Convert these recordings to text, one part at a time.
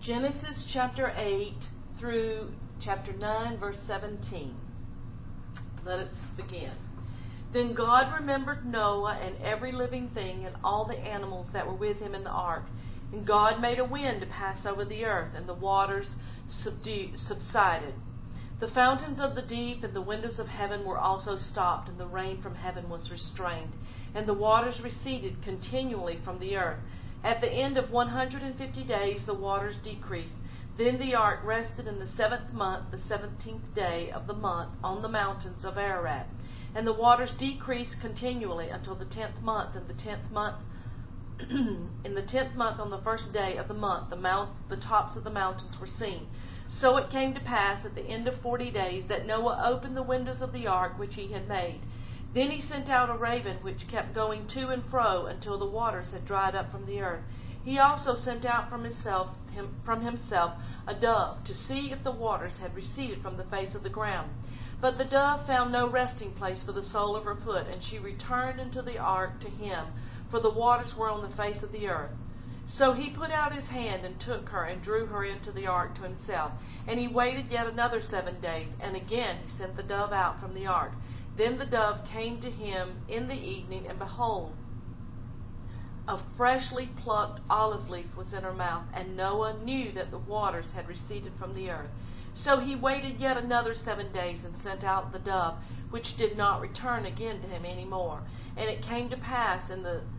Genesis chapter 8 through chapter 9, verse 17. Let us begin. Then God remembered Noah and every living thing and all the animals that were with him in the ark. And God made a wind to pass over the earth, and the waters subsided. The fountains of the deep and the windows of heaven were also stopped, and the rain from heaven was restrained, and the waters receded continually from the earth. At the end of 150 days the waters decreased. Then the ark rested in the 7th month, the 17th day of the month, on the mountains of Ararat. And the waters decreased continually until the 10th month. In the 10th month, in the 10th month, on the first day of the month, the tops of the mountains were seen. So it came to pass at the end of 40 days that Noah opened the windows of the ark which he had made. Then he sent out a raven which kept going to and fro until the waters had dried up from the earth. He also sent out from himself a dove to see if the waters had receded from the face of the ground. But the dove found no resting place for the sole of her foot, and she returned into the ark to him, for the waters were on the face of the earth. So he put out his hand and took her and drew her into the ark to himself. And he waited yet another 7 days, and again he sent the dove out from the ark. Then the dove came to him in the evening, and behold, a freshly plucked olive leaf was in her mouth, and Noah knew that the waters had receded from the earth. So he waited yet another 7 days, and sent out the dove, which did not return again to him any more. And it came to pass in the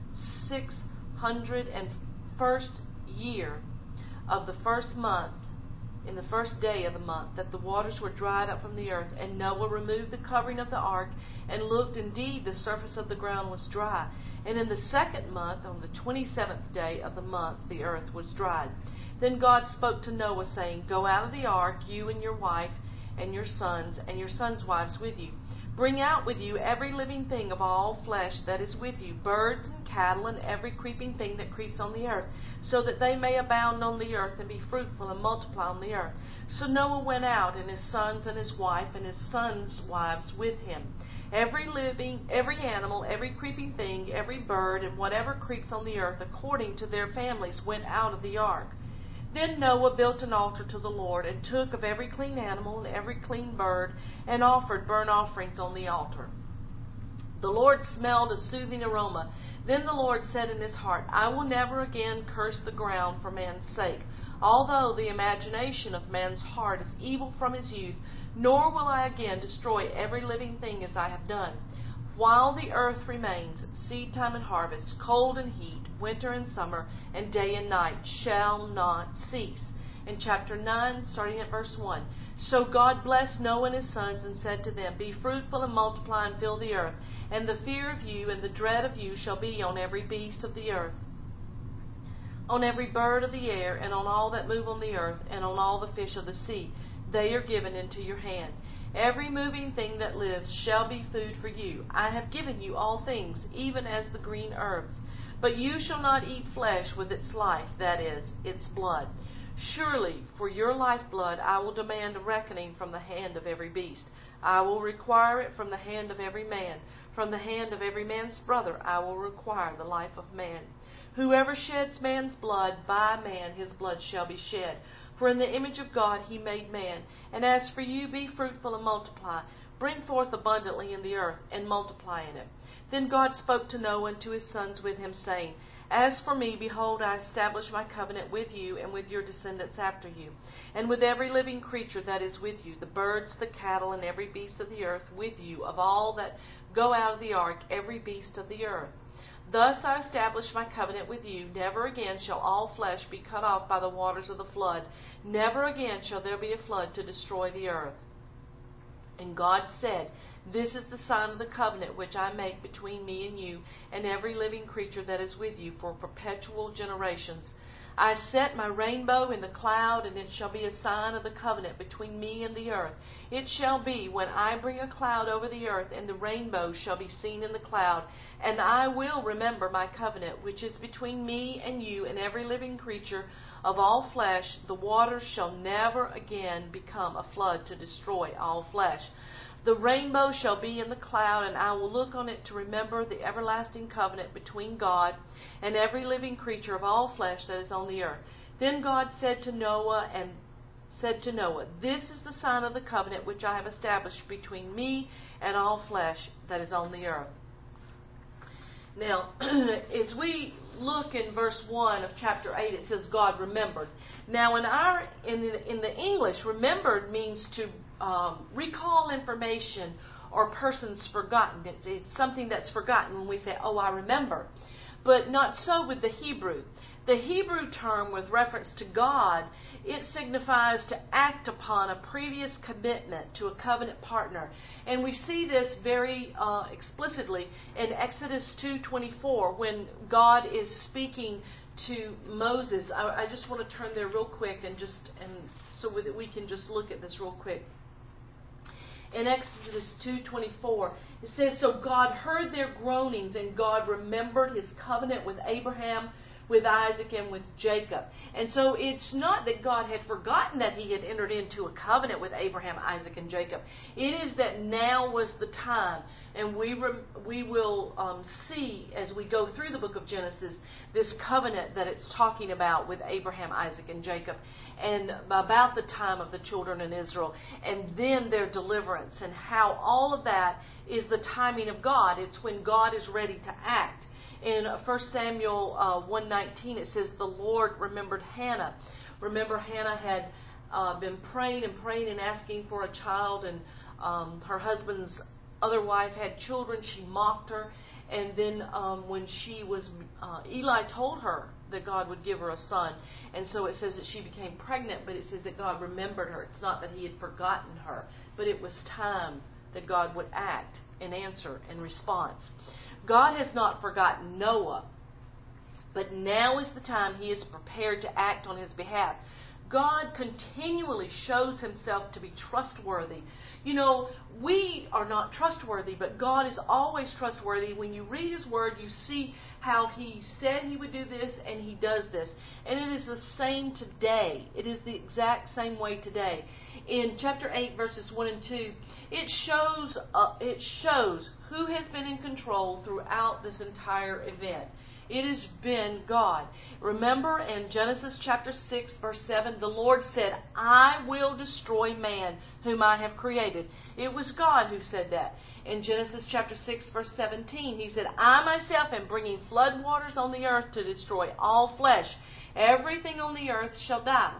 601st year of the first month, in the first day of the month, that the waters were dried up from the earth. And Noah removed the covering of the ark, and looked, indeed, the surface of the ground was dry. And in the 2nd month, on the 27th day of the month, the earth was dried. Then God spoke to Noah, saying, Go out of the ark, you and your wife, and your sons wives with you. Bring out with you every living thing of all flesh that is with you, birds and cattle, and every creeping thing that creeps on the earth, so that they may abound on the earth, and be fruitful and multiply on the earth. So Noah went out, and his sons and his wife, and his sons' wives with him. Every animal, every creeping thing, every bird, and whatever creeps on the earth, according to their families, went out of the ark. Then Noah built an altar to the Lord, and took of every clean animal and every clean bird, and offered burnt offerings on the altar. The Lord smelled a soothing aroma. Then the Lord said in his heart, I will never again curse the ground for man's sake, although the imagination of man's heart is evil from his youth, nor will I again destroy every living thing as I have done. While the earth remains, seed time and harvest, cold and heat, winter and summer, and day and night shall not cease. In chapter 9, starting at verse 1. So God blessed Noah and his sons, and said to them, Be fruitful and multiply, and fill the earth. And the fear of you and the dread of you shall be on every beast of the earth, on every bird of the air, and on all that move on the earth, and on all the fish of the sea. They are given into your hand. Every moving thing that lives shall be food for you. I have given you all things, even as the green herbs. But you shall not eat flesh with its life, that is, its blood. Surely for your lifeblood I will demand a reckoning from the hand of every beast. I will require it from the hand of every man. From the hand of every man's brother I will require the life of man. Whoever sheds man's blood, by man his blood shall be shed. For in the image of God he made man. And as for you, be fruitful and multiply. Bring forth abundantly in the earth, and multiply in it. Then God spoke to Noah and to his sons with him, saying, As for me, behold, I establish my covenant with you and with your descendants after you, and with every living creature that is with you, the birds, the cattle, and every beast of the earth with you, of all that go out of the ark, every beast of the earth. Thus I establish my covenant with you. Never again shall all flesh be cut off by the waters of the flood. Never again shall there be a flood to destroy the earth. And God said, This is the sign of the covenant which I make between me and you and every living creature that is with you for perpetual generations. I set my rainbow in the cloud, and it shall be a sign of the covenant between me and the earth. It shall be, when I bring a cloud over the earth, and the rainbow shall be seen in the cloud, and I will remember my covenant, which is between me and you and every living creature of all flesh. The waters shall never again become a flood to destroy all flesh. The rainbow shall be in the cloud, and I will look on it to remember the everlasting covenant between God and every living creature of all flesh that is on the earth. Then God said to Noah, "This is the sign of the covenant which I have established between me and all flesh that is on the earth." Now, as we look in verse 1 of chapter 8, it says God remembered. Now, in the English, remembered means to recall information or persons forgotten. It's something that's forgotten when we say, "Oh, I remember." But not so with the Hebrew. The Hebrew term with reference to God, it signifies to act upon a previous commitment to a covenant partner. And we see this very explicitly in Exodus 2:24 when God is speaking to Moses. I just want to turn there real quick and so that we can just look at this real quick. In Exodus 2:24, it says, "So God heard their groanings, and God remembered His covenant with Abraham, with Isaac, and with Jacob." And so it's not that God had forgotten that He had entered into a covenant with Abraham, Isaac, and Jacob. It is that now was the time. And we will see as we go through the book of Genesis this covenant that it's talking about with Abraham, Isaac, and Jacob, and about the time of the children in Israel, and then their deliverance, and how all of that is the timing of God. It's when God is ready to act. In 1 Samuel 1:19, it says, "The Lord remembered Hannah." Remember, Hannah had been praying and asking for a child, and her husband's other wife had children. She mocked her, and then when she was, Eli told her that God would give her a son, and so it says that she became pregnant, but it says that God remembered her. It's not that He had forgotten her, but it was time that God would act and answer in response. God has not forgotten Noah, but now is the time He is prepared to act on his behalf. God continually shows Himself to be trustworthy. You know, we are not trustworthy, but God is always trustworthy. When you read His Word, you see how He said He would do this, and He does this. And it is the same today. It is the exact same way today. In chapter 8, verses 1 and 2, it shows who has been in control throughout this entire event. It has been God. Remember in Genesis chapter 6, verse 7, the Lord said, "I will destroy man whom I have created." It was God who said that. In Genesis chapter 6, verse 17, He said, "I myself am bringing flood waters on the earth to destroy all flesh. Everything on the earth shall die."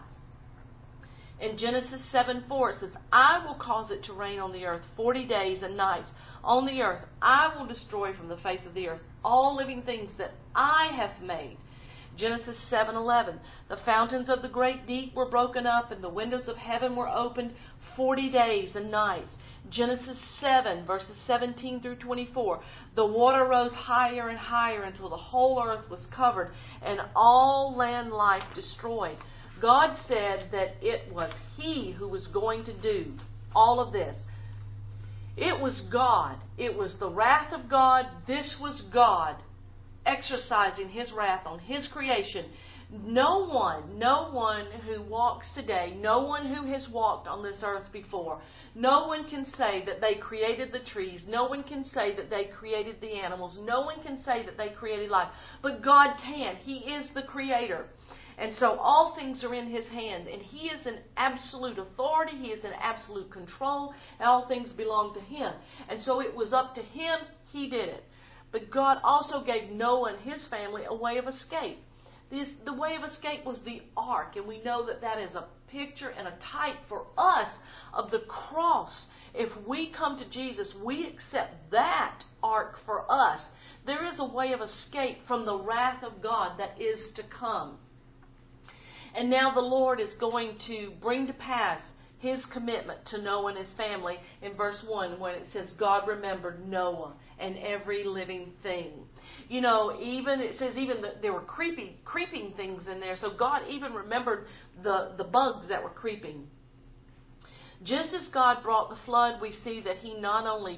In Genesis 7:4 it says, "I will cause it to rain on the earth 40 days and nights. On the earth I will destroy from the face of the earth all living things that I have made." Genesis 7:11, "The fountains of the great deep were broken up, and the windows of heaven were opened 40 days and nights." Genesis 7, verses 17 through 24, "The water rose higher and higher until the whole earth was covered, and all land life destroyed." God said that it was He who was going to do all of this. It was God. It was the wrath of God. This was God exercising His wrath on His creation. No one who walks today, no one who has walked on this earth before, no one can say that they created the trees. No one can say that they created the animals. No one can say that they created life. But God can. He is the Creator. And so all things are in His hand, and He is in absolute authority. He is in absolute control, and all things belong to Him. And so it was up to Him. He did it. But God also gave Noah and his family a way of escape. The way of escape was the ark, and we know that that is a picture and a type for us of the cross. If we come to Jesus, we accept that ark for us. There is a way of escape from the wrath of God that is to come. And now the Lord is going to bring to pass His commitment to Noah and his family in verse 1 when it says God remembered Noah and every living thing. You know, it says that there were creeping things in there. So God even remembered the bugs that were creeping. Just as God brought the flood, we see that He not only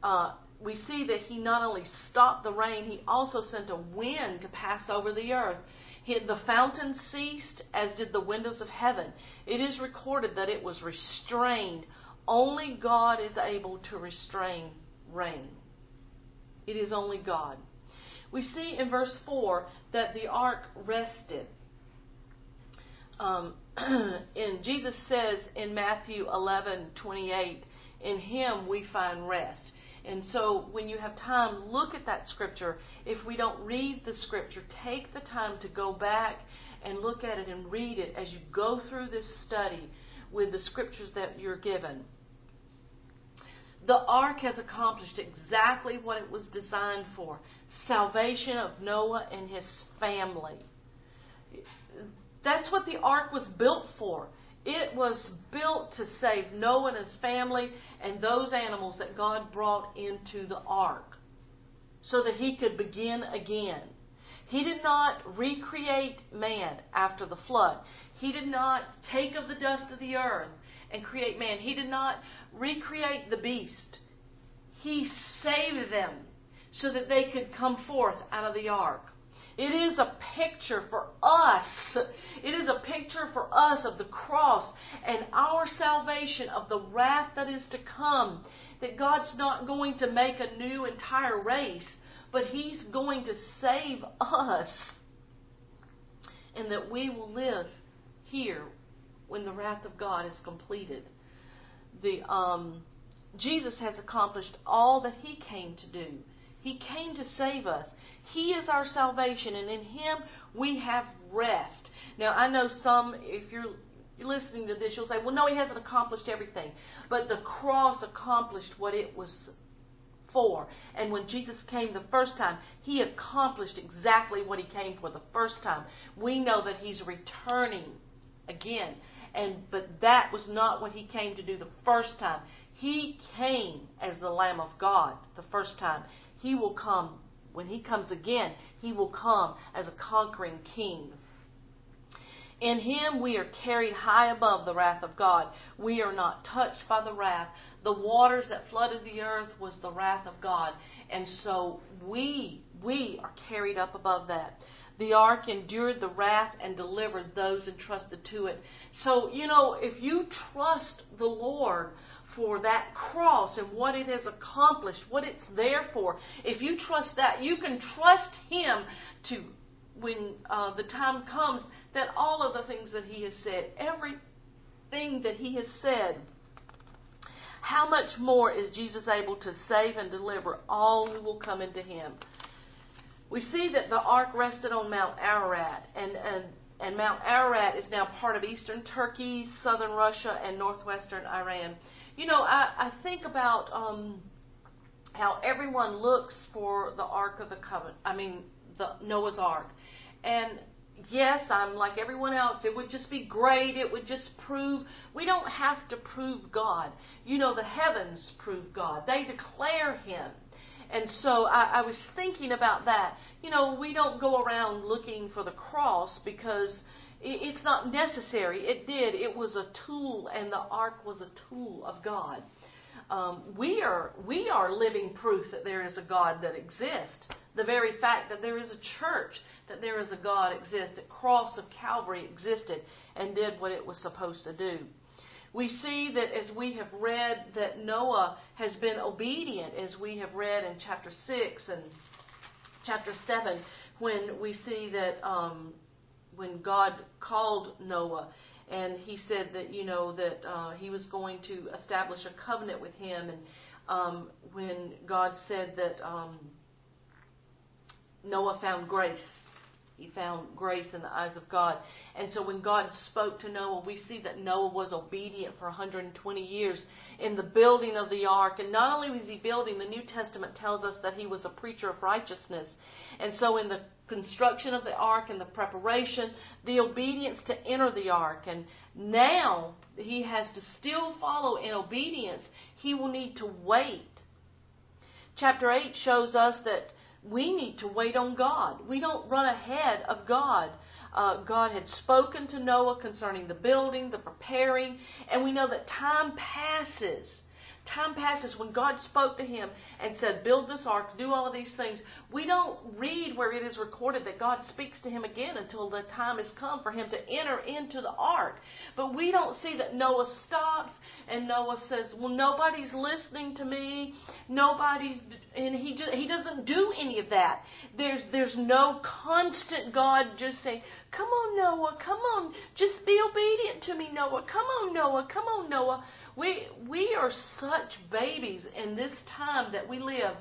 stopped the rain, He also sent a wind to pass over the earth. The fountains ceased, as did the windows of heaven. It is recorded that it was restrained. Only God is able to restrain rain. It is only God. We see in verse 4 that the ark rested. And Jesus says in Matthew 11:28, in Him we find rest. And so when you have time, look at that scripture. If we don't read the scripture, take the time to go back and look at it and read it as you go through this study with the scriptures that you're given. The ark has accomplished exactly what it was designed for. Salvation of Noah and his family. That's what the ark was built for. It was built to save Noah and his family and those animals that God brought into the ark so that He could begin again. He did not recreate man after the flood. He did not take of the dust of the earth and create man. He did not recreate the beast. He saved them so that they could come forth out of the ark. It is a picture for us. It is a picture for us of the cross and our salvation, of the wrath that is to come. That God's not going to make a new entire race, but He's going to save us. And that we will live here when the wrath of God is completed. Jesus has accomplished all that He came to do. He came to save us. He is our salvation, and in Him we have rest. Now, I know some, if you're listening to this, you'll say, well, no, He hasn't accomplished everything. But the cross accomplished what it was for. And when Jesus came the first time, He accomplished exactly what He came for the first time. We know that He's returning again. But that was not what He came to do the first time. He came as the Lamb of God the first time. He will come, when He comes again, He will come as a conquering King. In Him we are carried high above the wrath of God. We are not touched by the wrath. The waters that flooded the earth was the wrath of God. And so we are carried up above that. The ark endured the wrath and delivered those entrusted to it. So, if you trust the Lord for that cross and what it has accomplished, what it's there for, if you trust that, you can trust Him to, when the time comes, that all of the things that He has said, everything that He has said, how much more is Jesus able to save and deliver all who will come into Him? We see that the ark rested on Mount Ararat, and Mount Ararat is now part of eastern Turkey, southern Russia, and northwestern Iran. I think about how everyone looks for the Ark of the Covenant. The Noah's Ark. And yes, I'm like everyone else. It would just be great. It would just prove. We don't have to prove God. The heavens prove God. They declare Him. And so I was thinking about that. We don't go around looking for the cross because it's not necessary. It was a tool, and the ark was a tool of God. We are living proof that there is a God that exists. The very fact that there is a church, that there is a God exists, that cross of Calvary existed and did what it was supposed to do. We see that as we have read that Noah has been obedient, as we have read in chapter 6 and chapter 7, when we see that when God called Noah and He said that, that He was going to establish a covenant with him, and when God said that Noah found grace. He found grace in the eyes of God. And so when God spoke to Noah, we see that Noah was obedient for 120 years in the building of the ark. And not only was he building, the New Testament tells us that he was a preacher of righteousness. And so in the construction of the ark and the preparation, the obedience to enter the ark. And now he has to still follow in obedience. He will need to wait. Chapter 8 shows us that we need to wait on God. We don't run ahead of God. God had spoken to Noah concerning the building, the preparing, and we know that time passes. Time passes when God spoke to him and said, build this ark, do all of these things. We don't read where it is recorded that God speaks to him again until the time has come for him to enter into the ark. But we don't see that Noah stops and Noah says, well, nobody's listening to me. And he doesn't do any of that. There's no constant God just saying, Come on, Noah. Come on. Just be obedient to me, Noah. Come on, Noah. Come on, Noah. We are such babies in this time that we live.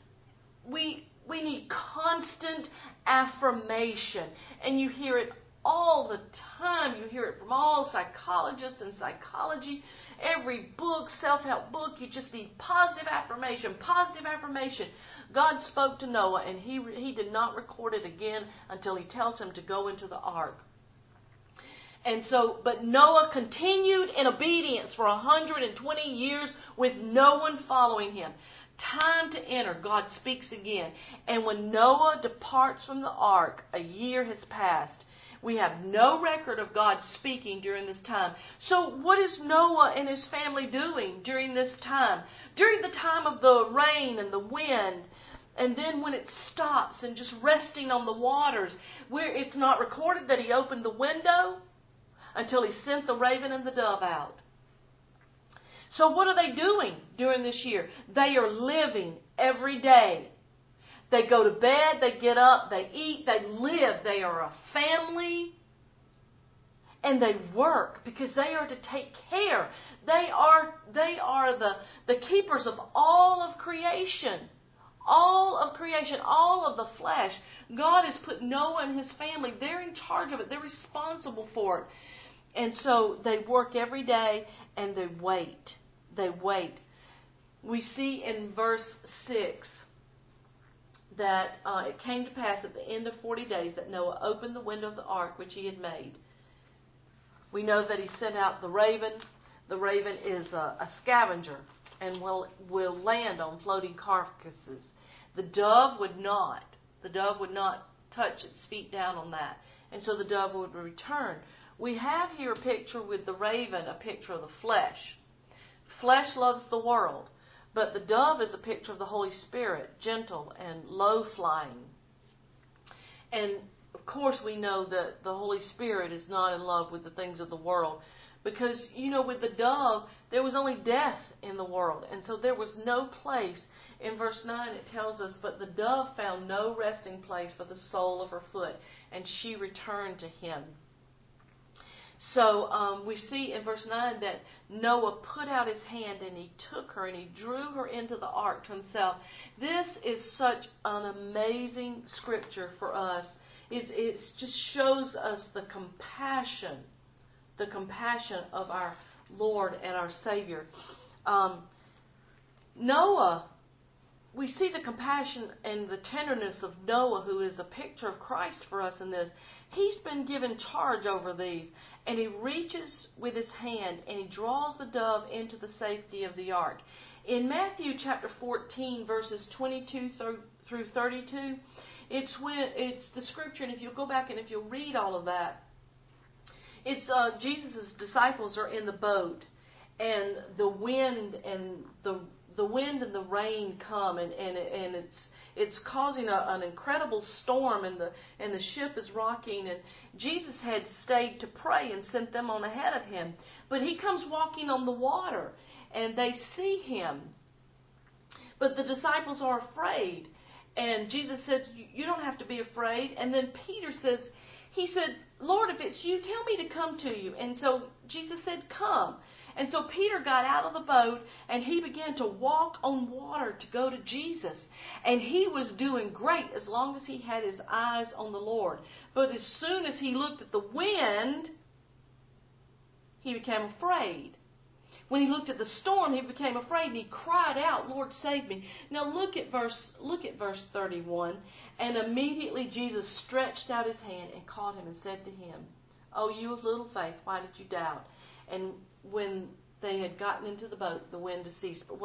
We need constant affirmation. And you hear it all the time. You hear it from all psychologists and psychology. Every book, self-help book, you just need positive affirmation, positive affirmation. God spoke to Noah, and he did not record it again until he tells him to go into the ark. And so, but Noah continued in obedience for 120 years with no one following him. Time to enter, God speaks again. And when Noah departs from the ark, a year has passed. We have no record of God speaking during this time. So what is Noah and his family doing during this time? During the time of the rain and the wind, and then when it stops and just resting on the waters, where it's not recorded that he opened the window until he sent the raven and the dove out. So what are they doing during this year? They are living every day. They go to bed, they get up, they eat, they live. They are a family. And they work because they are to take care. They are the keepers of all of creation. All of creation, all of the flesh. God has put Noah and his family, they're in charge of it. They're responsible for it. And so they work every day and they wait. They wait. We see in verse 6 that it came to pass at the end of 40 days that Noah opened the window of the ark which he had made. We know that he sent out the raven. The raven is a scavenger and will land on floating carcasses. The dove would not. The dove would not touch its feet down on that. And so the dove would return. We have here a picture with the raven, a picture of the flesh. Flesh loves the world. But the dove is a picture of the Holy Spirit, gentle and low-flying. And, of course, we know that the Holy Spirit is not in love with the things of the world. Because, with the dove, there was only death in the world. And so there was no place. In verse 9 it tells us, but the dove found no resting place for the sole of her foot, and she returned to him. So we see in verse 9 that Noah put out his hand and he took her and he drew her into the ark to himself. This is such an amazing scripture for us. It just shows us the compassion of our Lord and our Savior. Noah, we see the compassion and the tenderness of Noah, who is a picture of Christ for us in this. He's been given charge over these, and he reaches with his hand and he draws the dove into the safety of the ark. In Matthew chapter 14, verses 22 through 32, it's the scripture, and if you'll go back and if you'll read all of that, it's Jesus' disciples are in the boat, and the wind and the rain come, and it's causing an incredible storm, and the ship is rocking, and Jesus had stayed to pray and sent them on ahead of him. But he comes walking on the water, and they see him. But the disciples are afraid, and Jesus said, "You don't have to be afraid." And then Peter says, he said, "Lord, if it's you, tell me to come to you." And so Jesus said, "Come." And so Peter got out of the boat and he began to walk on water to go to Jesus. And he was doing great as long as he had his eyes on the Lord. But as soon as he looked at the wind, he became afraid. When he looked at the storm, he became afraid and he cried out, "Lord, save me." Now look at verse 31. And immediately Jesus stretched out his hand and caught him and said to him, "Oh, you of little faith, why did you doubt?" And when they had gotten into the boat, the wind ceased. But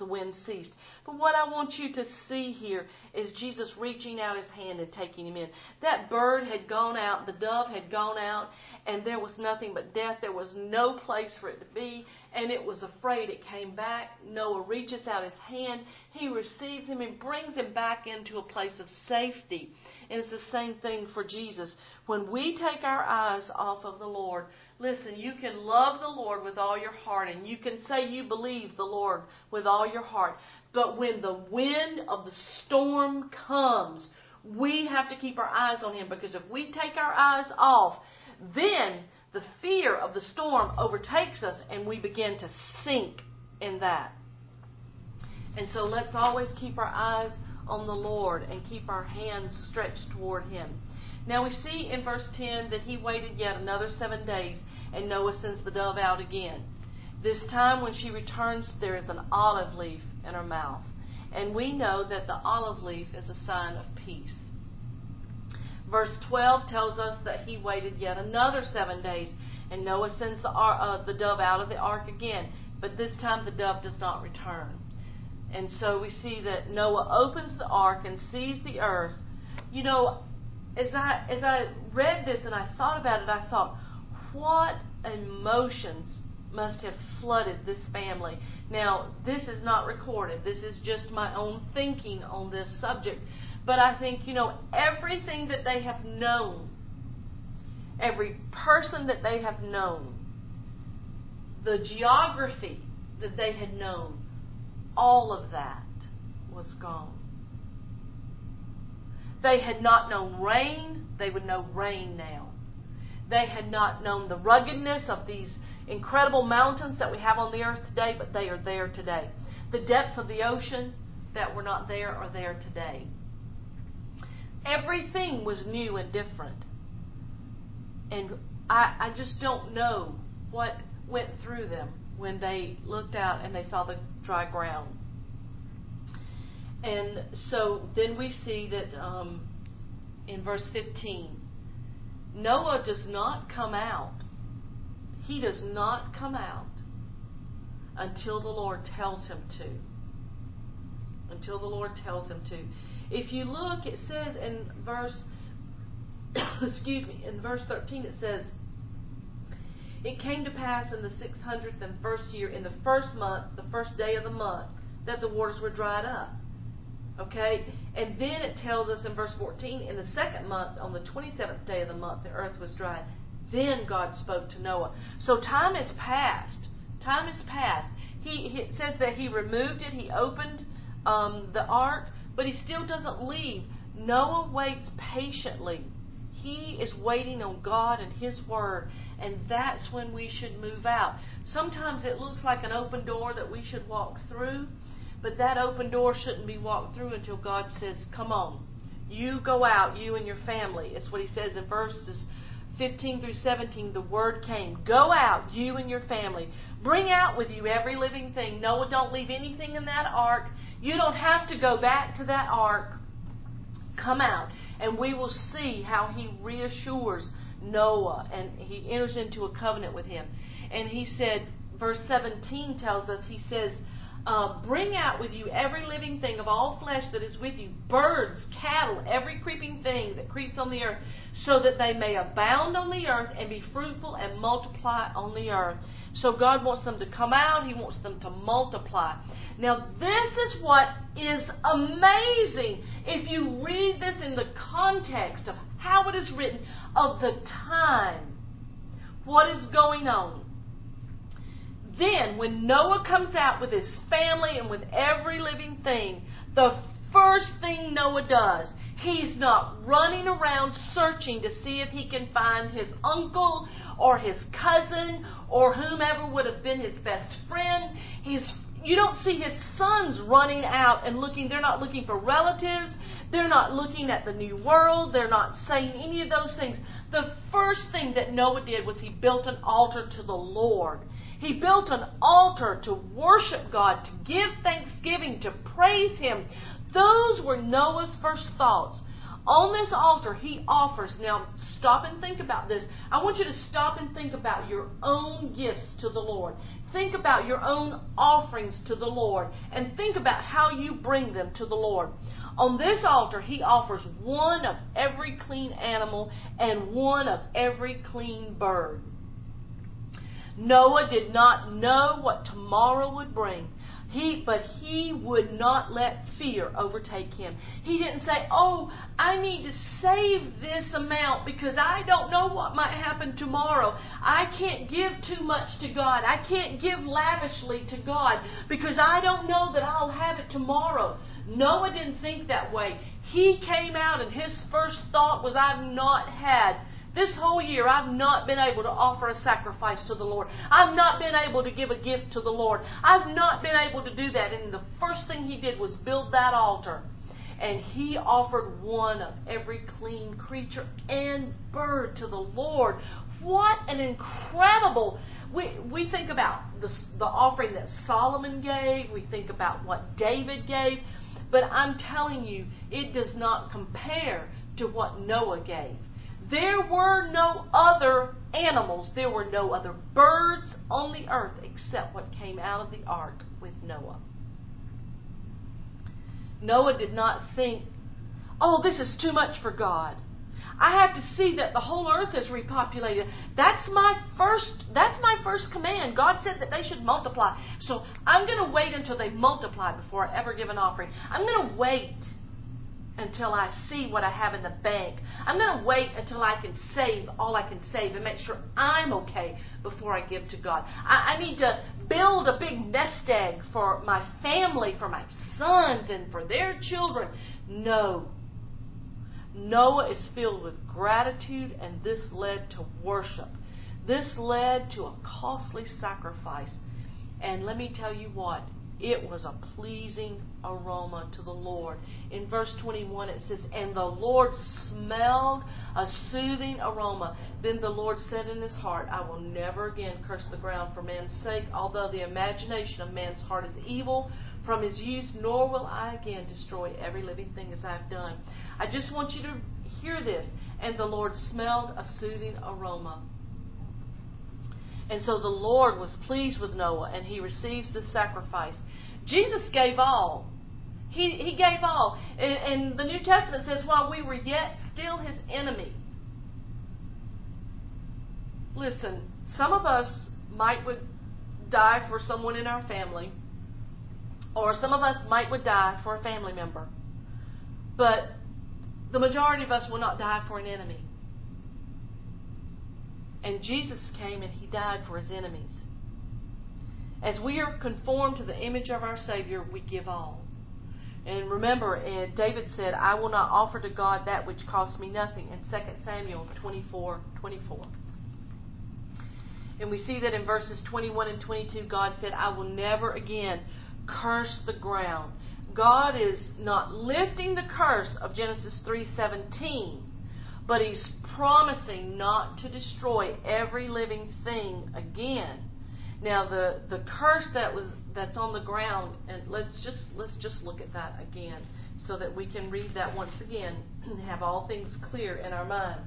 what I want you to see here is Jesus reaching out his hand and taking him in. That bird had gone out, the dove had gone out, and there was nothing but death. There was no place for it to be, and it was afraid. It came back. Noah reaches out his hand. He receives him and brings him back into a place of safety. And it's the same thing for Jesus. When we take our eyes off of the Lord, listen, you can love the Lord with all your heart, and you can say you believe the Lord with all your heart. But when the wind of the storm comes, We have to keep our eyes on Him, because if we take our eyes off, then the fear of the storm overtakes us and we begin to sink in that. And so let's always keep our eyes on the Lord and keep our hands stretched toward Him. Now we see in verse 10 that He waited yet another 7 days, and Noah sends the dove out again. This time when she returns, there is an olive leaf in her mouth. And we know that the olive leaf is a sign of peace. Verse 12 tells us that he waited yet another 7 days, and Noah sends the dove out of the ark again. But this time the dove does not return. And so we see that Noah opens the ark and sees the earth. You know, as I read this and I thought about it, I thought, what emotions must have flooded this family. Now, this is not recorded. This is just my own thinking on this subject. But I think, everything that they have known, every person that they have known, the geography that they had known, all of that was gone. They had not known rain. They would know rain now. They had not known the ruggedness of these incredible mountains that we have on the earth today, but they are there today. The depths of the ocean that were not there are there today. Everything was new and different. And I just don't know what went through them when they looked out and they saw the dry ground. And so then we see that in verse 15, Noah does not come out. He does not come out until the Lord tells him to. Until the Lord tells him to. If you look, it says in verse, in verse 13 it says, "It came to pass in the 601st year, in the first month, the first day of the month, that the waters were dried up." Okay? And then it tells us in verse 14, in the second month, on the 27th day of the month, the earth was dried. Then God spoke to Noah. So time has passed. Time has passed. It says that he removed it. He opened the ark, but he still doesn't leave. Noah waits patiently. He is waiting on God and His Word, and that's when we should move out. Sometimes it looks like an open door that we should walk through, but that open door shouldn't be walked through until God says, "Come on, you go out, you and your family." It's what He says in verses 15 through 17, the word came. Go out, you and your family. Bring out with you every living thing. Noah, don't leave anything in that ark. You don't have to go back to that ark. Come out. And we will see how He reassures Noah and He enters into a covenant with him. And he said, verse 17 tells us, He says, "Bring out with you every living thing of all flesh that is with you, birds, cattle, every creeping thing that creeps on the earth, so that they may abound on the earth and be fruitful and multiply on the earth." So God wants them to come out. He wants them to multiply. Now, this is what is amazing. If you read this in the context of how it is written, of the time, what is going on. Then, when Noah comes out with his family and with every living thing, the first thing Noah does, he's not running around searching to see if he can find his uncle or his cousin or whomever would have been his best friend. You don't see his sons running out and looking. They're not looking for relatives. They're not looking at the new world. They're not saying any of those things. The first thing that Noah did was he built an altar to the Lord. He built an altar to worship God, to give thanksgiving, to praise Him. Those were Noah's first thoughts. On this altar, he offers. Now, stop and think about this. I want you to stop and think about your own gifts to the Lord. Think about your own offerings to the Lord. And think about how you bring them to the Lord. On this altar, he offers one of every clean animal and one of every clean bird. Noah did not know what tomorrow would bring. But he would not let fear overtake him. He didn't say, "Oh, I need to save this amount because I don't know what might happen tomorrow. I can't give too much to God. I can't give lavishly to God because I don't know that I'll have it tomorrow." Noah didn't think that way. He came out and his first thought was, this whole year, I've not been able to offer a sacrifice to the Lord. I've not been able to give a gift to the Lord. I've not been able to do that. And the first thing he did was build that altar. And he offered one of every clean creature and bird to the Lord. What an incredible... We think about the offering that Solomon gave. We think about what David gave. But I'm telling you, it does not compare to what Noah gave. There were no other animals. There were no other birds on the earth except what came out of the ark with Noah. Noah did not think, this is too much for God. I have to see that the whole earth is repopulated. That's my first command. God said that they should multiply. So I'm going to wait until they multiply before I ever give an offering. I'm going to wait until I see what I have in the bank. I'm going to wait until I can save all I can save and make sure I'm okay before I give to God. I need to build a big nest egg for my family, for my sons, and for their children. No. Noah is filled with gratitude, and this led to worship. This led to a costly sacrifice. And let me tell you what, it was a pleasing aroma to the Lord. In verse 21 it says, and the Lord smelled a soothing aroma. Then the Lord said in his heart, I will never again curse the ground for man's sake, although the imagination of man's heart is evil from his youth, nor will I again destroy every living thing as I have done. I just want you to hear this. And the Lord smelled a soothing aroma. And so the Lord was pleased with Noah, and he receives the sacrifice. Jesus gave all. He gave all. And the New Testament says, while we were yet still his enemies. Listen, some of us would die for someone in our family. Or some of us would die for a family member. But the majority of us will not die for an enemy. And Jesus came and he died for his enemies. As we are conformed to the image of our Savior, we give all. And remember, David said, I will not offer to God that which costs me nothing, in 2 Samuel 24:24. And we see that in verses 21 and 22, God said, I will never again curse the ground. God is not lifting the curse of Genesis 3:17, but he's promising not to destroy every living thing again. Now the curse that's on the ground, and let's just look at that again so that we can read that once again and have all things clear in our mind.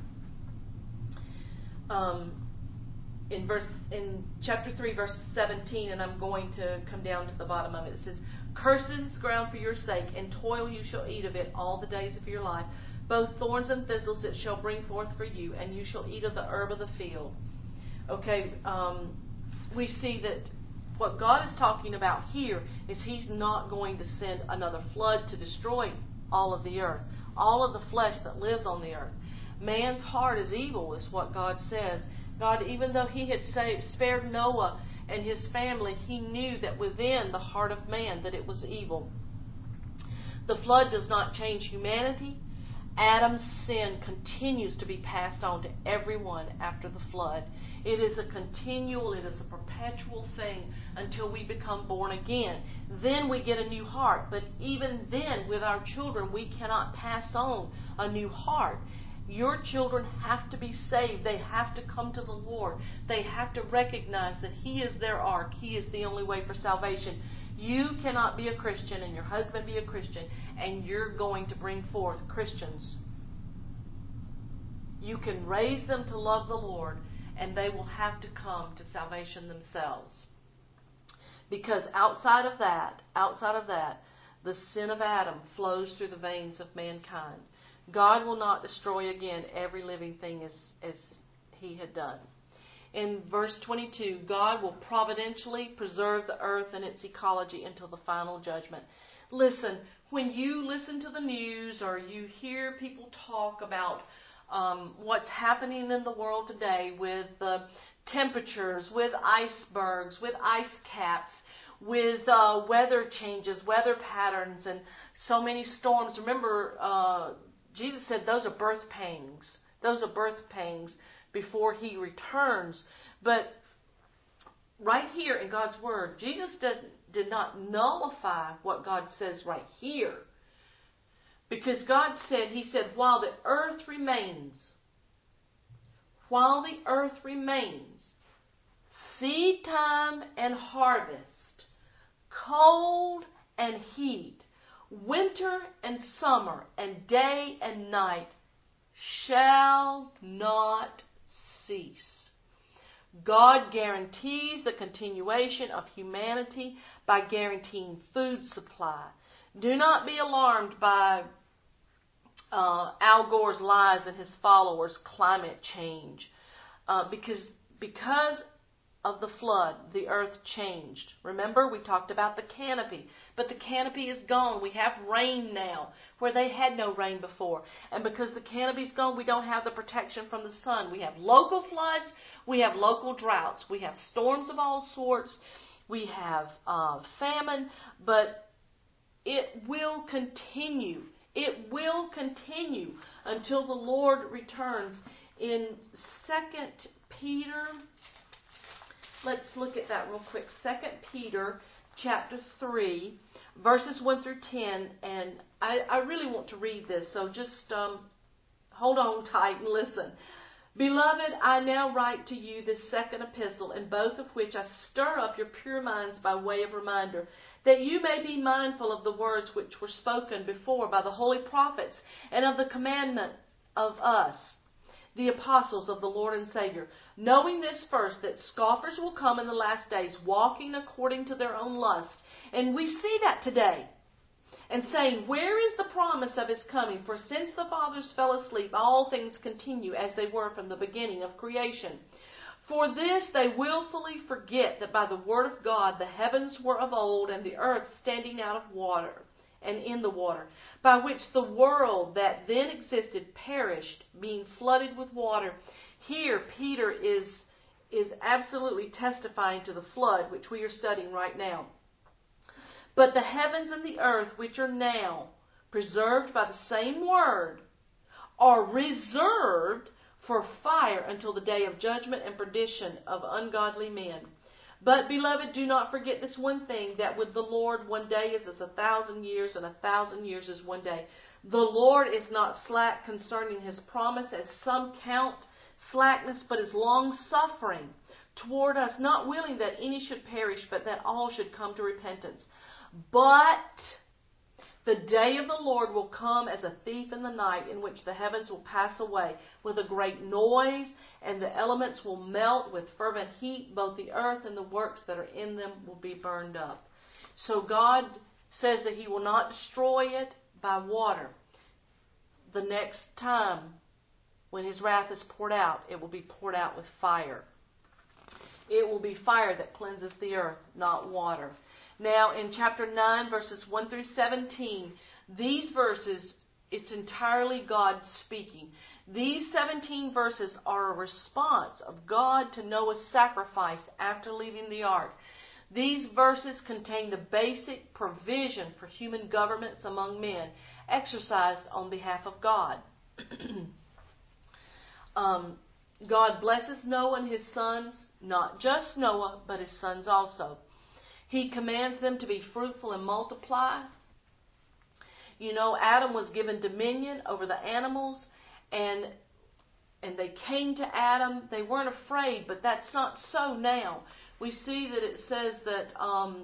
In chapter 3, verse 17, and I'm going to come down to the bottom of it. It says, cursed is the ground for your sake, and toil you shall eat of it all the days of your life. Both thorns and thistles it shall bring forth for you, and you shall eat of the herb of the field. Okay, we see that what God is talking about here is he's not going to send another flood to destroy all of the earth, all of the flesh that lives on the earth. Man's heart is evil, is what God says. God, even though he had spared Noah and his family, he knew that within the heart of man that it was evil. The flood does not change humanity. Adam's sin continues to be passed on to everyone after the flood. It is a perpetual thing until we become born again. Then we get a new heart. But even then, with our children, we cannot pass on a new heart. Your children have to be saved. They have to come to the Lord. They have to recognize that he is their ark. He is the only way for salvation. You cannot be a Christian and your husband be a Christian and you're going to bring forth Christians. You can raise them to love the Lord and they will have to come to salvation themselves. Because outside of that, the sin of Adam flows through the veins of mankind. God will not destroy again every living thing as he had done. In verse 22, God will providentially preserve the earth and its ecology until the final judgment. Listen, when you listen to the news or you hear people talk about what's happening in the world today with temperatures, with icebergs, with ice caps, with weather changes, weather patterns, and so many storms. Remember, Jesus said those are birth pangs. Those are birth pangs before He returns. But right here in God's Word, Jesus did not nullify what God says right here. Because God said, He said, while the earth remains, seed time and harvest, cold and heat, winter and summer, and day and night shall not cease. God guarantees the continuation of humanity by guaranteeing food supply. Do not be alarmed by Al Gore's lies and his followers' climate change. Because of the flood, the earth changed. Remember, we talked about the canopy. But the canopy is gone. We have rain now where they had no rain before. And because the canopy's gone, we don't have the protection from the sun. We have local floods. We have local droughts. We have storms of all sorts. We have famine. But it will continue. It will continue until the Lord returns. In 2 Peter, let's look at that real quick. 2 Peter chapter 3, verses 1 through 10. And I really want to read this, so just hold on tight and listen. Beloved, I now write to you this second epistle, in both of which I stir up your pure minds by way of reminder, that you may be mindful of the words which were spoken before by the holy prophets, and of the commandments of us, the apostles of the Lord and Savior, knowing this first, that scoffers will come in the last days, walking according to their own lust. And we see that today. And saying, where is the promise of His coming? For since the fathers fell asleep, all things continue as they were from the beginning of creation. For this they willfully forget that by the word of God the heavens were of old, and the earth standing out of water and in the water, by which the world that then existed perished, being flooded with water. Here Peter is absolutely testifying to the flood, which we are studying right now. But the heavens and the earth, which are now preserved by the same word, are reserved for fire until the day of judgment and perdition of ungodly men. But, beloved, do not forget this one thing, that with the Lord 1 day is as 1,000 years, and 1,000 years is 1 day. The Lord is not slack concerning His promise, as some count slackness, but is long-suffering toward us, not willing that any should perish, but that all should come to repentance. But the day of the Lord will come as a thief in the night, in which the heavens will pass away with a great noise, and the elements will melt with fervent heat. Both the earth and the works that are in them will be burned up. So God says that He will not destroy it by water. The next time when His wrath is poured out, it will be poured out with fire. It will be fire that cleanses the earth, not water. Now, in chapter 9, verses 1 through 17, these verses, it's entirely God speaking. These 17 verses are a response of God to Noah's sacrifice after leaving the ark. These verses contain the basic provision for human governments among men, exercised on behalf of God. God blesses Noah and his sons, not just Noah, but his sons also. He commands them to be fruitful and multiply. You know, Adam was given dominion over the animals, and they came to Adam. They weren't afraid, but that's not so now. We see that it says that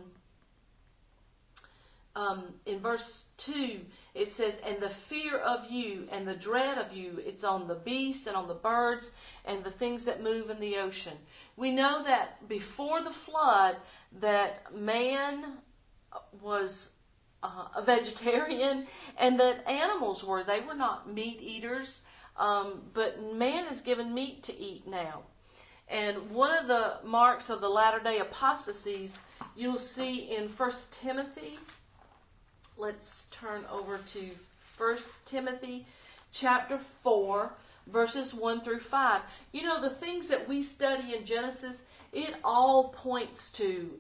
in verse 2, it says, and the fear of you and the dread of you, it's on the beasts and on the birds and the things that move in the ocean. We know that before the flood, that man was a vegetarian, and that animals were. They were not meat eaters, but man is given meat to eat now. And one of the marks of the latter-day apostasies you'll see in 1 Timothy. Let's turn over to 1 Timothy chapter 4, verses 1 through 5. You know, the things that we study in Genesis, it all points to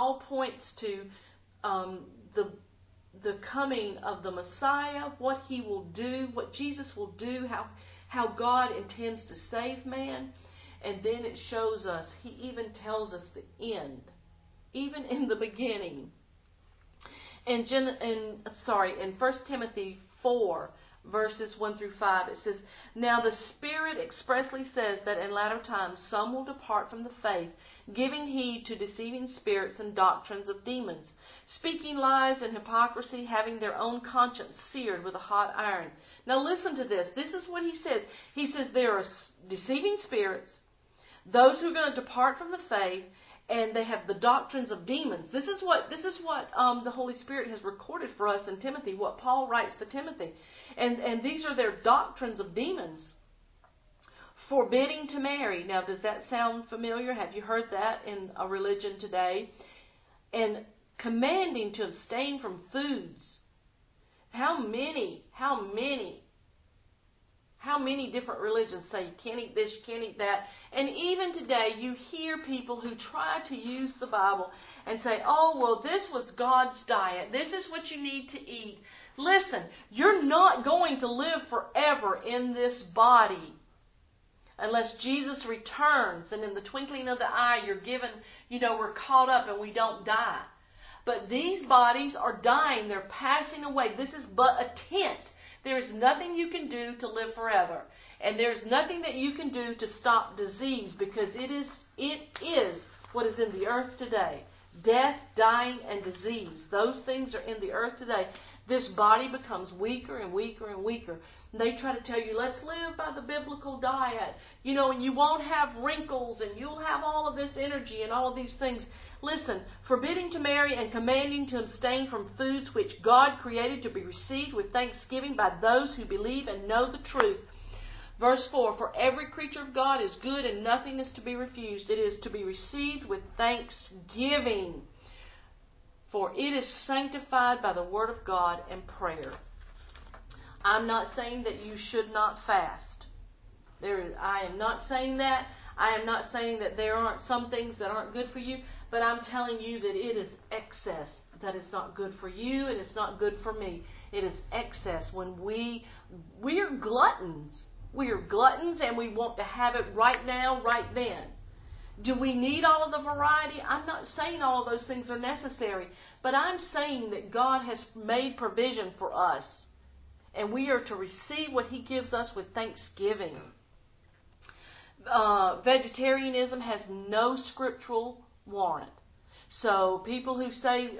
the coming of the Messiah, what He will do, what Jesus will do, how God intends to save man. And then it shows us, He even tells us the end, even in the beginning. In 1 Timothy 4, verses 1 through 5, it says, "Now the Spirit expressly says that in latter times some will depart from the faith, giving heed to deceiving spirits and doctrines of demons, speaking lies and hypocrisy, having their own conscience seared with a hot iron." Now listen to this. This is what he says. He says there are deceiving spirits, those who are going to depart from the faith, and they have the doctrines of demons. This is what the Holy Spirit has recorded for us in Timothy, what Paul writes to Timothy. And these are their doctrines of demons. Forbidding to marry. Now, does that sound familiar? Have you heard that in a religion today? And commanding to abstain from foods. How many different religions say you can't eat this, you can't eat that? And even today you hear people who try to use the Bible and say, oh, well, this was God's diet. This is what you need to eat. Listen, you're not going to live forever in this body unless Jesus returns, and in the twinkling of the eye you're given, we're caught up and we don't die. But these bodies are dying. They're passing away. This is but a tent. There is nothing you can do to live forever. And there's nothing that you can do to stop disease, because it is what is in the earth today. Death, dying, and disease. Those things are in the earth today. This body becomes weaker and weaker and weaker. And they try to tell you, let's live by the biblical diet. And you won't have wrinkles and you'll have all of this energy and all of these things. Listen, forbidding to marry and commanding to abstain from foods which God created to be received with thanksgiving by those who believe and know the truth. Verse 4, "For every creature of God is good and nothing is to be refused. It is to be received with thanksgiving, for it is sanctified by the word of God and prayer." I'm not saying that you should not fast. I am not saying that. I am not saying that there aren't some things that aren't good for you, but I'm telling you that it is excess that is not good for you, and it's not good for me. It is excess when we are gluttons. We are gluttons, and we want to have it right now, right then. Do we need all of the variety? I'm not saying all of those things are necessary, but I'm saying that God has made provision for us, and we are to receive what He gives us with thanksgiving. Vegetarianism has no scriptural warrant. So people who say,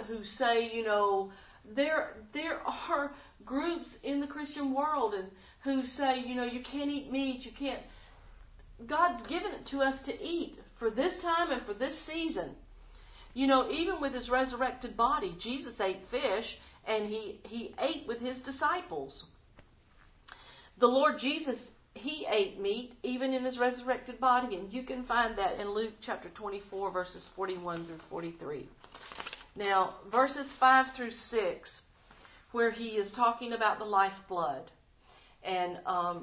there are groups in the Christian world and who say, you can't eat meat, you can't. God's given it to us to eat for this time and for this season. Even with His resurrected body, Jesus ate fish, and He ate with His disciples. The Lord Jesus, He ate meat even in His resurrected body, and you can find that in Luke chapter 24, verses 41 through 43. Now, verses 5 through 6, where He is talking about the lifeblood. And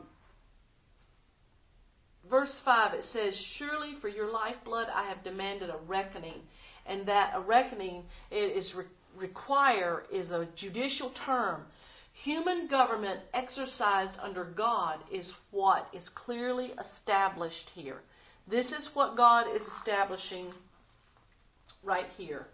verse 5, it says, "Surely for your lifeblood I have demanded a reckoning." And that a reckoning is a judicial term. Human government exercised under God is what is clearly established here. This is what God is establishing right here.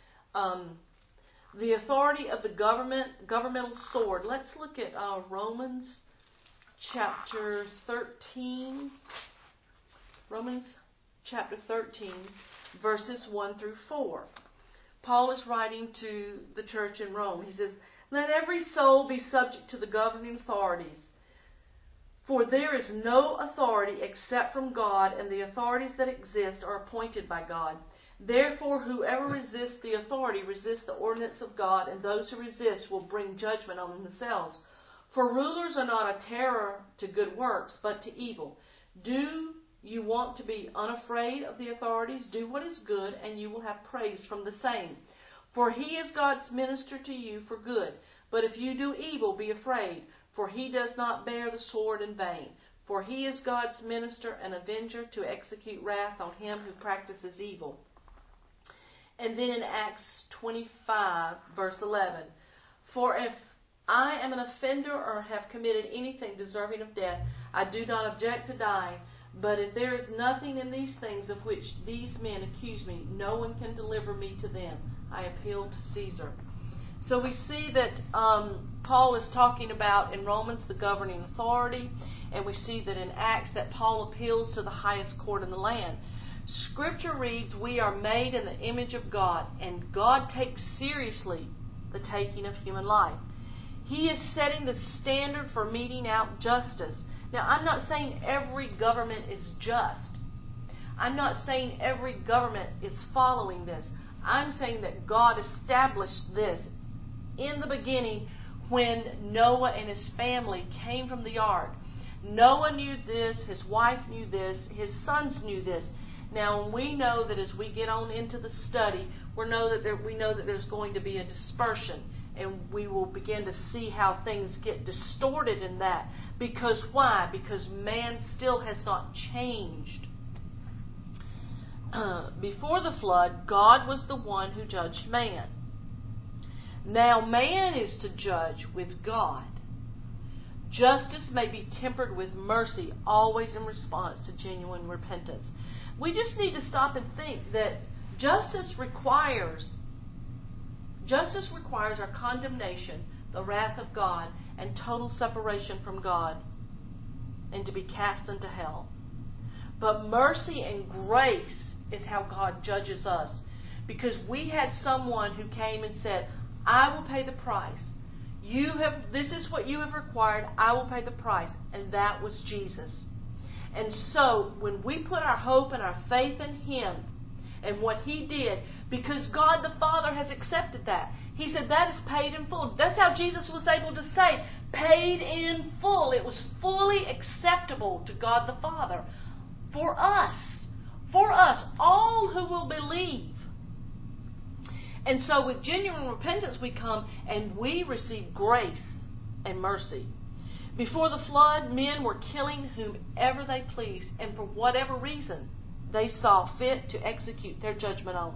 The authority of the governmental sword. Let's look at Romans chapter 13. Romans chapter 13, verses 1 through 4. Paul is writing to the church in Rome. He says, "Let every soul be subject to the governing authorities. For there is no authority except from God, and the authorities that exist are appointed by God. Therefore, whoever resists the authority resists the ordinance of God, and those who resist will bring judgment on themselves. For rulers are not a terror to good works, but to evil. Do you want to be unafraid of the authorities? Do what is good, and you will have praise from the same. For He is God's minister to you for good. But if you do evil, be afraid, for He does not bear the sword in vain. For he is God's minister and avenger to execute wrath on him who practices evil. And then in Acts 25, verse 11, For if I am an offender or have committed anything deserving of death, I do not object to dying. But if there is nothing in these things of which these men accuse me, no one can deliver me to them. I appeal to Caesar. So we see that Paul is talking about in Romans the governing authority, and we see that in Acts that Paul appeals to the highest court in the land. Scripture reads, we are made in the image of God, and God takes seriously the taking of human life. He is setting the standard for meting out justice. Now, I'm not saying every government is just. I'm not saying every government is following this. I'm saying that God established this in the beginning when Noah and his family came from the ark. Noah knew this, his wife knew this, his sons knew this. Now, we know that as we get on into the study, we know that there's going to be a dispersion. And we will begin to see how things get distorted in that. Because why? Because man still has not changed. Before the flood, God was the one who judged man. Now man is to judge with God. Justice may be tempered with mercy, always in response to genuine repentance. We just need to stop and think that justice requires our condemnation, the wrath of God, and total separation from God, and to be cast into hell. But mercy and grace is how God judges us. Because we had someone who came and said, I will pay the price. This is what you have required, I will pay the price. And that was Jesus. And so, when we put our hope and our faith in Him, and what He did, because God the Father has accepted that. He said that is paid in full. That's how Jesus was able to say, paid in full. It was fully acceptable to God the Father. For us, all who will believe. And so with genuine repentance we come and we receive grace and mercy. Before the flood, men were killing whomever they pleased, and for whatever reason they saw fit to execute their judgment on.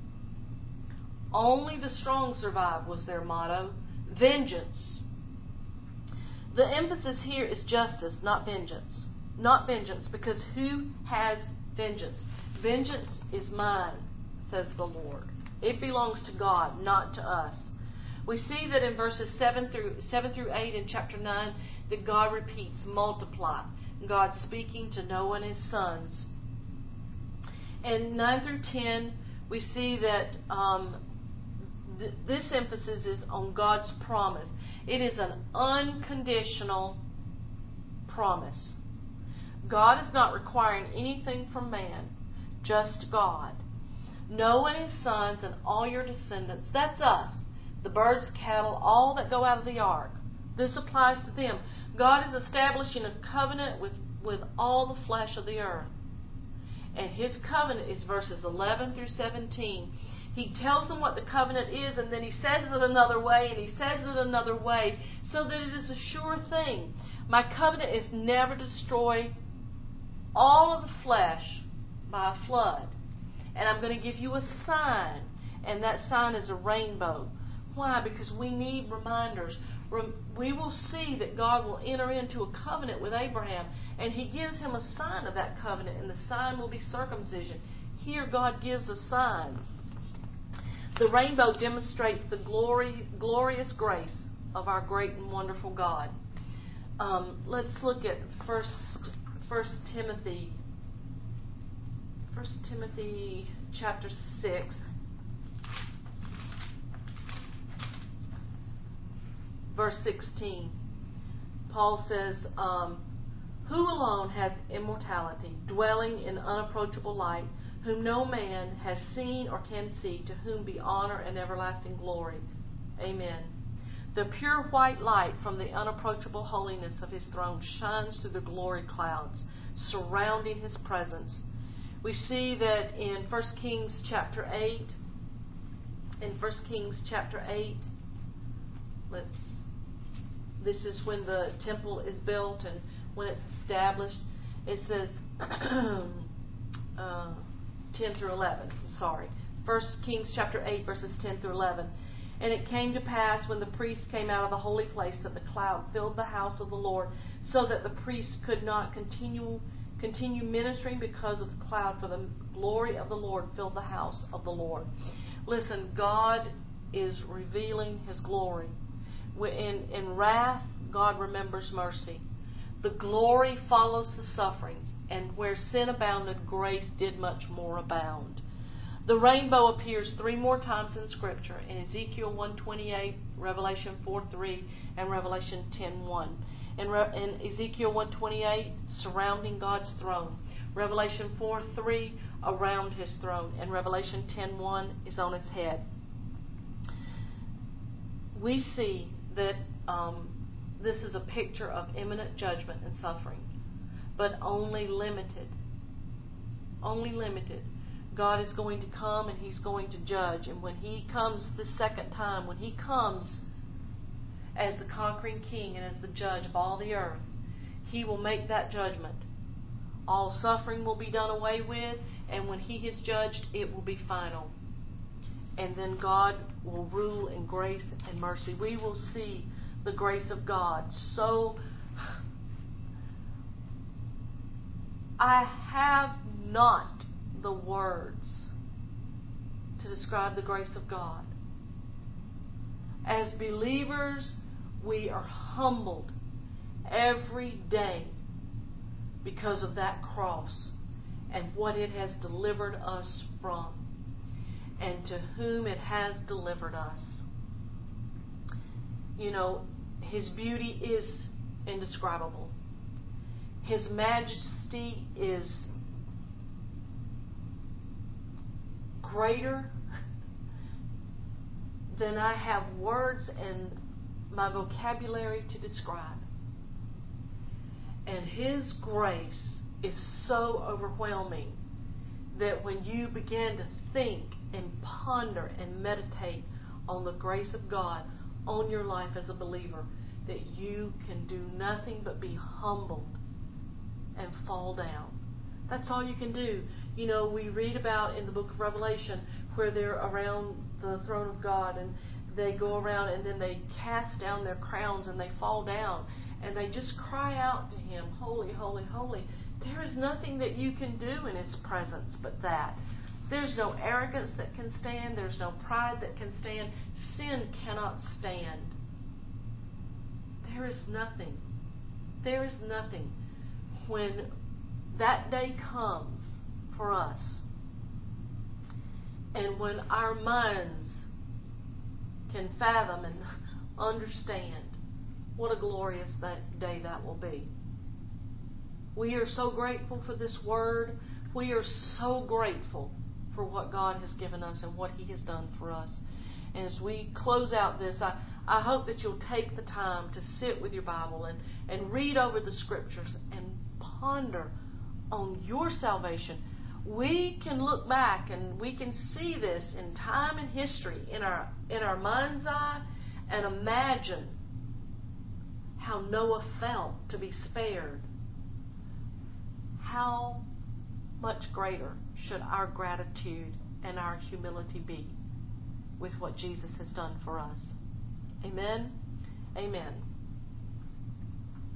Only the strong survive was their motto. Vengeance. The emphasis here is justice, not vengeance. Not vengeance, because who has vengeance? Vengeance is mine, says the Lord. It belongs to God, not to us. We see that in verses 7 through 8 in chapter 9 that God repeats multiply. God speaking to Noah and his sons. In 9 through 10, we see that this emphasis is on God's promise. It is an unconditional promise. God is not requiring anything from man, just God. Noah and his sons and all your descendants, that's us. The birds, cattle, all that go out of the ark. This applies to them. God is establishing a covenant with all the flesh of the earth. And His covenant is verses 11 through 17. He tells them what the covenant is, and then He says it another way, and He says it another way, so that it is a sure thing. My covenant is never to destroy all of the flesh by a flood. And I'm going to give you a sign, and that sign is a rainbow. Why? Because we need reminders. We will see that God will enter into a covenant with Abraham, and He gives him a sign of that covenant, and the sign will be circumcision. Here God gives a sign. The rainbow demonstrates the glorious grace of our great and wonderful God. Let's look at 1 Timothy chapter 6. Verse 16, Paul says, who alone has immortality, dwelling in unapproachable light, whom no man has seen or can see, to whom be honor and everlasting glory. Amen. The pure white light from the unapproachable holiness of His throne shines through the glory clouds surrounding His presence. We see that in 1 Kings chapter 8. This is when the temple is built, and when it's established. It says 10 through 11. Sorry. 1 Kings chapter 8, verses 10 through 11. And it came to pass when the priests came out of the holy place that the cloud filled the house of the Lord, so that the priests could not continue ministering because of the cloud, for the glory of the Lord filled the house of the Lord. Listen, God is revealing His glory. In wrath, God remembers mercy. The glory follows the sufferings, and where sin abounded, grace did much more abound. The rainbow appears 3 more times in Scripture, in Ezekiel 1:28, Revelation 4:3, and Revelation 10:1. In Ezekiel 1:28, surrounding God's throne. Revelation 4:3, around His throne. And Revelation 10:1 is on His head. We see that this is a picture of imminent judgment and suffering, but only limited. Only limited. God is going to come and He's going to judge. And when He comes the second time, when He comes as the conquering King and as the judge of all the earth, He will make that judgment. All suffering will be done away with, and when He is judged, it will be final. And then God will rule in grace and mercy. We will see the grace of God. So, I have not the words to describe the grace of God. As believers, we are humbled every day because of that cross and what it has delivered us from, and to whom it has delivered us. You know, His beauty is indescribable. His majesty is greater than I have words and my vocabulary to describe. And His grace is so overwhelming that when you begin to think and ponder and meditate on the grace of God on your life as a believer, that you can do nothing but be humbled and fall down. That's all you can do. You know, we read about in the book of Revelation where they're around the throne of God, and they go around and then they cast down their crowns and they fall down and they just cry out to Him, holy, holy, holy. There is nothing that you can do in His presence but that. There's no arrogance that can stand. There's no pride that can stand. Sin cannot stand. There is nothing. There is nothing. When that day comes for us, and when our minds can fathom and understand, what a glorious day that will be. We are so grateful for this word. We are so grateful for what God has given us and what He has done for us. And as we close out this, I hope that you'll take the time to sit with your Bible and read over the Scriptures and ponder on your salvation. We can look back and we can see this in time and history in our mind's eye and imagine how Noah felt to be spared. How much greater should our gratitude and our humility be with what Jesus has done for us? Amen. Amen.